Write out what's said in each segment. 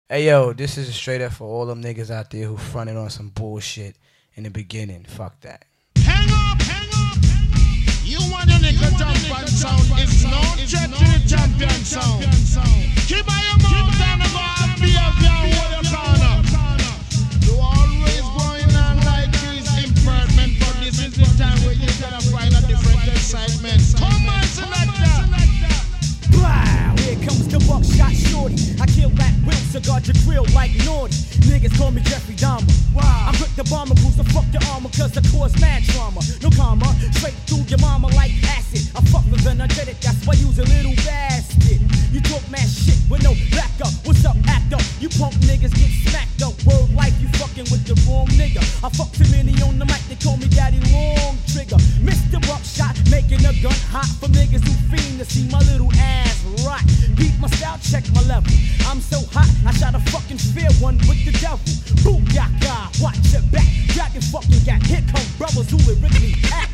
Hey yo, this is straight up for all them niggas out there who fronted on some bullshit in the beginning. Fuck that. Hang up, hang up, hang up. You want a nigga jump sound? It's no threat to the champion sound. Keep on your mouth down and go and be a young with your corner. You always going on like this impertinent, but this is the time where you're gonna find a different excitement. Come on, selector. Wow, here comes the buckshot shorty. I kill that will, cigar your grill like naughty. Niggas call me Jeffrey Dahmer. Wow. I'm quick to bomb a bruise to fuck your armor, cause I cause mad trauma. No karma, straight through your mama like acid. I fuck with energetic, that's why you's a little bastard. You talk mad shit with no backup. What's up, act up? You punk niggas get smacked up. Word life, you fucking with the wrong nigga. I fuck too many on the mic, they call me Daddy Long Trigger. Mr. Buckshot, making a gun hot for niggas who fiend to see my little ass rock. Beat my style, check my level. I'm so hot, I shot a fucking fair one with the devil. Booyaka, watch your back. Dragon fucking got. Here come brothers who lyrically act.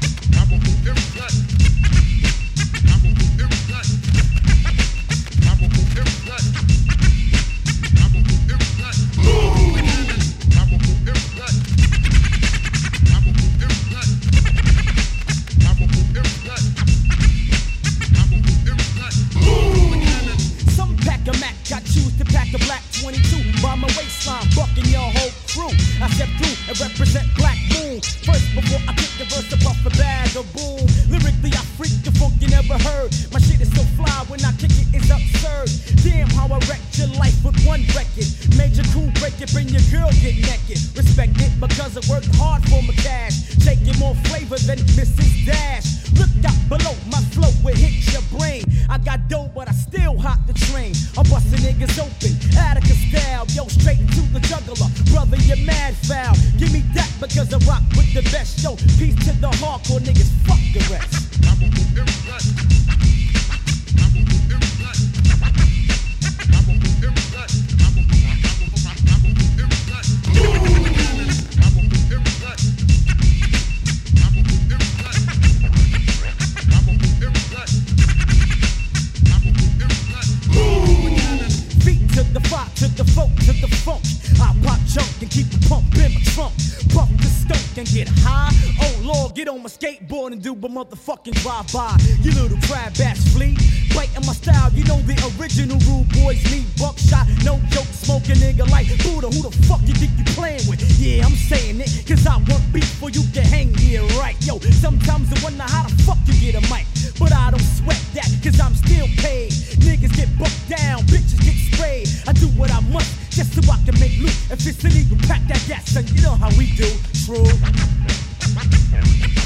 Some pack a Mac, I choose to pack a black 22 by my waistline, bucking your whole crew. I step through and represent Black Moon. First, before I kick the verse, to puff a bag of boom. Lyrically, I freak the funk you never heard. My shit is so fly when I kick it, it's absurd. Damn, how I wrecked your life with one record. Major cool break it, bring your girl get naked. Respect it because I worked hard for my cash. Taking more flavor than Mrs. Dash. Look out below, my flow will hit your brain. I got dough, but I still hop the train. I'm busting niggas open, Attica style. Yo, straight to the juggler. Brother, you're mad foul. Give me that because I rock with the best. Yo, peace to the hardcore niggas, fuck the rest. Feet to the fire, to the folk, to the funk. I pop junk and keep a pump in my trunk. Pump the skunk and get high. Oh Lord, get on my skateboard and do a motherfucking drive-by. You little crab ass flea. Biting my style, you know the original rude boys. Me, Buckshot, no joke, smoke a nigga like Buddha. Who the fuck you think you playing with? Yeah, I'm saying it, cause I want beef for you can hang here, right? Yo, sometimes I wonder how the fuck you get a mic. But I don't sweat that, cause I'm still paid. Niggas get bucked down, bitches get sprayed. I do what I must, just so I can make loot. If it's illegal, pack that gas, and you know how we do. True.